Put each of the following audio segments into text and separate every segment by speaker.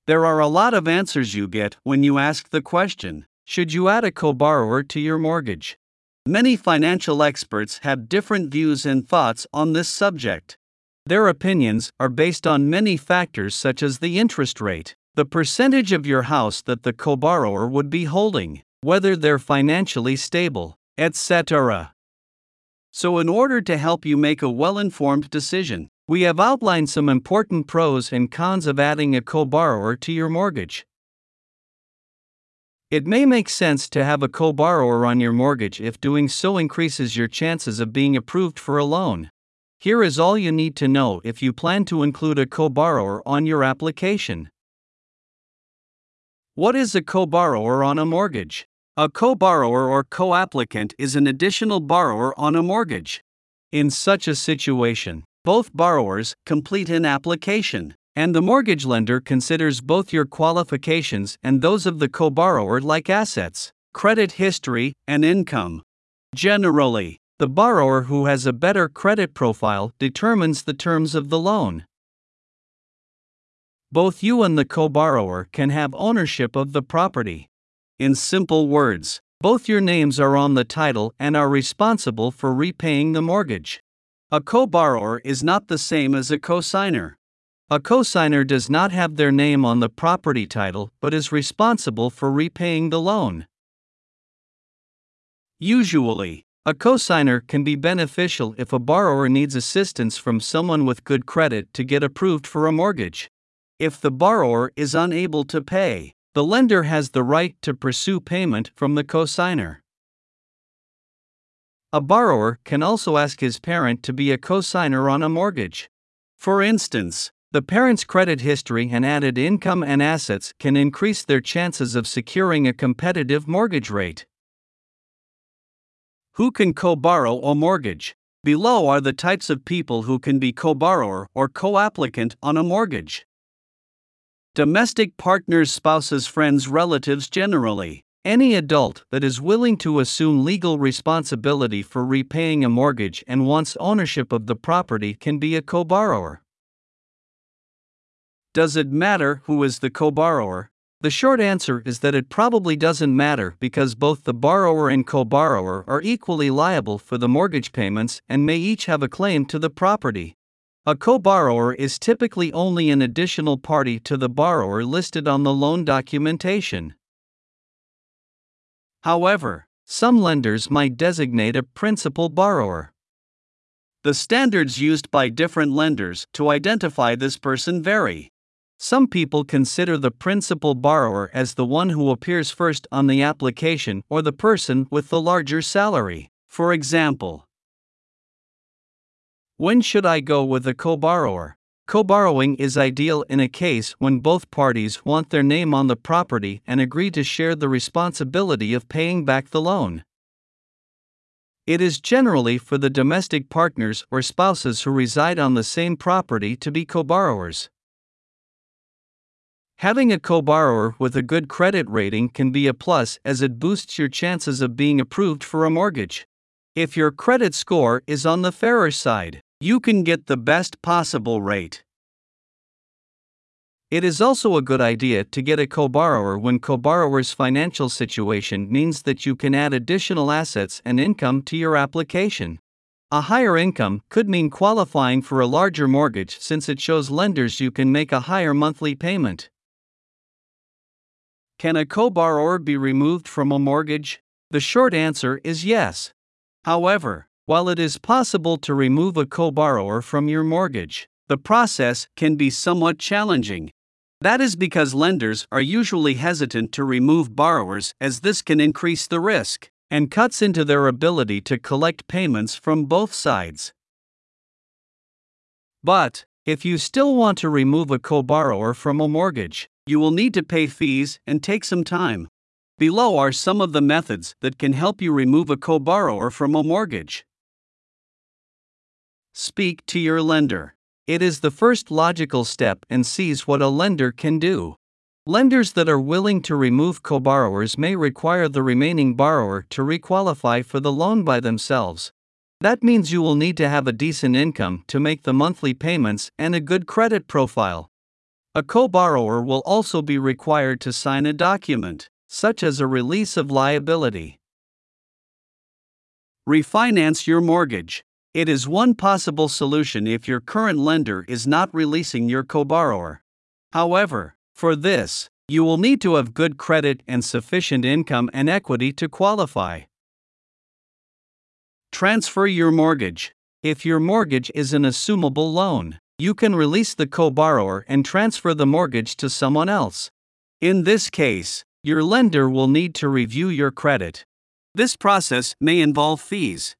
Speaker 1: There are a lot of answers you get when you ask the question, should you add a co-borrower to your mortgage? Many financial experts have different views and thoughts on this subject. Their opinions are based on many factors such as the interest rate, the percentage of your house that the co-borrower would be holding, whether they're financially stable, etc. So in order to help you make a well-informed decision, we have outlined some important pros and cons of adding a co-borrower to your mortgage. It may make sense to have a co-borrower on your mortgage if doing so increases your chances of being approved for a loan. Here is all you need to know if you plan to include a co-borrower on your application. What is a co-borrower on a mortgage? A co-borrower or co-applicant is an additional borrower on a mortgage. In such a situation, both borrowers complete an application, and the mortgage lender considers both your qualifications and those of the co-borrower like assets, credit history, and income. Generally, the borrower who has a better credit profile determines the terms of the loan. Both you and the co-borrower can have ownership of the property. In simple words, both your names are on the title and are responsible for repaying the mortgage. A co-borrower is not the same as a co-signer. A co-signer does not have their name on the property title but is responsible for repaying the loan. Usually, a co-signer can be beneficial if a borrower needs assistance from someone with good credit to get approved for a mortgage. If the borrower is unable to pay, the lender has the right to pursue payment from the co-signer. A borrower can also ask his parent to be a co-signer on a mortgage. For instance, the parent's credit history and added income and assets can increase their chances of securing a competitive mortgage rate. Who can co-borrow a mortgage? Below are the types of people who can be co-borrower or co-applicant on a mortgage. Domestic partners, spouses, friends, relatives generally. Any adult that is willing to assume legal responsibility for repaying a mortgage and wants ownership of the property can be a co-borrower. Does it matter who is the co-borrower? The short answer is that it probably doesn't matter because both the borrower and co-borrower are equally liable for the mortgage payments and may each have a claim to the property. A co-borrower is typically only an additional party to the borrower listed on the loan documentation. However, some lenders might designate a principal borrower. The standards used by different lenders to identify this person vary. Some people consider the principal borrower as the one who appears first on the application or the person with the larger salary. For example, when should I go with a co-borrower? Co-borrowing is ideal in a case when both parties want their name on the property and agree to share the responsibility of paying back the loan. It is generally for the domestic partners or spouses who reside on the same property to be co-borrowers. Having a co-borrower with a good credit rating can be a plus as it boosts your chances of being approved for a mortgage. If your credit score is on the fairer side, you can get the best possible rate. It is also a good idea to get a co-borrower when co-borrower's financial situation means that you can add additional assets and income to your application. A higher income could mean qualifying for a larger mortgage since it shows lenders you can make a higher monthly payment. Can a co-borrower be removed from a mortgage? The short answer is yes. However, while it is possible to remove a co-borrower from your mortgage, the process can be somewhat challenging. That is because lenders are usually hesitant to remove borrowers as this can increase the risk and cuts into their ability to collect payments from both sides. But, if you still want to remove a co-borrower from a mortgage, you will need to pay fees and take some time. Below are some of the methods that can help you remove a co-borrower from a mortgage. Speak to your lender. It is the first logical step and sees what a lender can do. Lenders that are willing to remove co-borrowers may require the remaining borrower to requalify for the loan by themselves. That means you will need to have a decent income to make the monthly payments and a good credit profile. A co-borrower will also be required to sign a document, such as a release of liability. Refinance your mortgage. It is one possible solution if your current lender is not releasing your co-borrower. However, for this, you will need to have good credit and sufficient income and equity to qualify. Transfer your mortgage. If your mortgage is an assumable loan, you can release the co-borrower and transfer the mortgage to someone else. In this case, your lender will need to review your credit. This process may involve fees.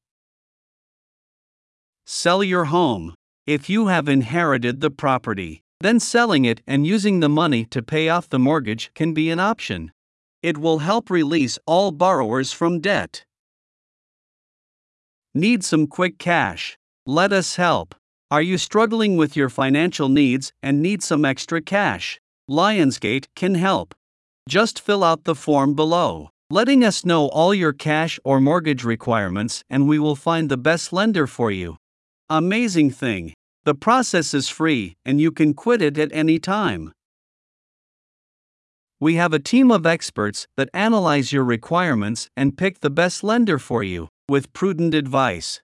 Speaker 1: Sell your home. If you have inherited the property, then selling it and using the money to pay off the mortgage can be an option. It will help release all borrowers from debt. Need some quick cash? Let us help. Are you struggling with your financial needs and need some extra cash? Lionsgate can help. Just fill out the form below, letting us know all your cash or mortgage requirements, and we will find the best lender for you. Amazing thing! The process is free and you can quit it at any time. We have a team of experts that analyze your requirements and pick the best lender for you, with prudent advice.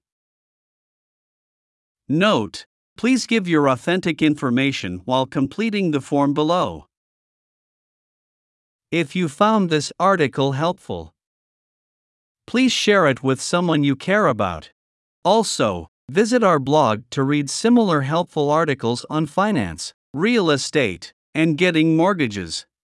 Speaker 1: Note: please give your authentic information while completing the form below. If you found this article helpful, please share it with someone you care about. Also, visit our blog to read similar helpful articles on finance, real estate, and getting mortgages.